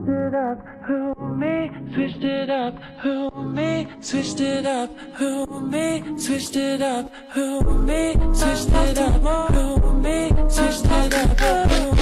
it up, who me, switched it up, who me, switched it up, who me, switched it up, who me, switched it up, who me, switched it up, who